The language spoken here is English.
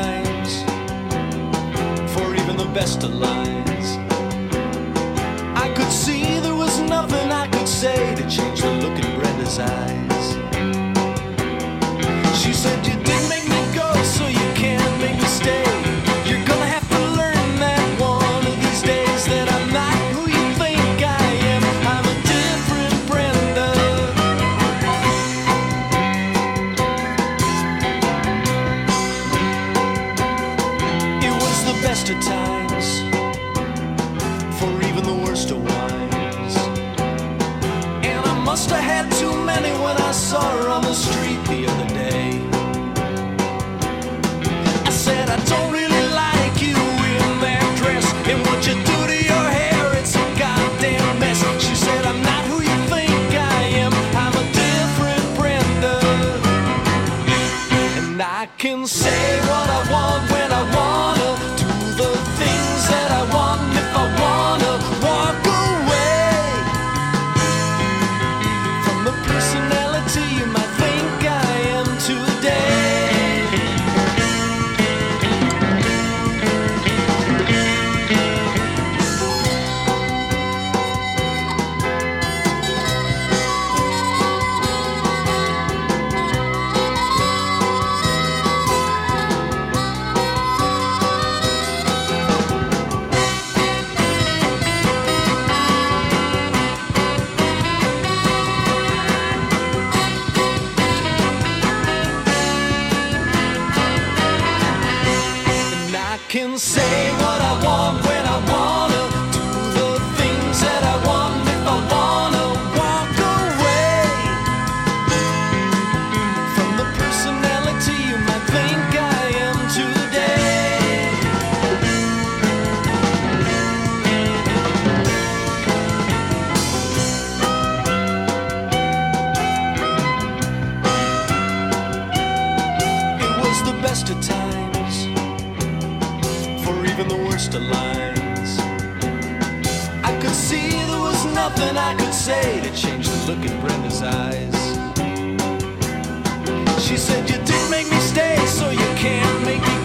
times, for even the best of lines. I could see there was nothing I could say to change the look in Brenda's eyes. She said, you didn't make me go, so you can't make me stay. You're gonna have to learn that one of these days that I'm not who you think I am. I'm a different Brenda. It was the best of times, for even the worst of wines. And I must have had too many when I saw her on the street the other day. I said, I don't really like you in that dress, and what you do to your hair, it's a goddamn mess. She said, I'm not who you think I am. I'm a different Brenda. And I can say what I want when I wanna, do the things that I want if I wanna, walk away from the personality you might think I am today. Can say what I want when I wanna, do the things that I want if I wanna, walk away from the personality you might think I am today. It was the best of times, even the worst of lines. I could see there was nothing I could say to change the look in Brenda's eyes. She said, you didn't make me stay, so you can't make me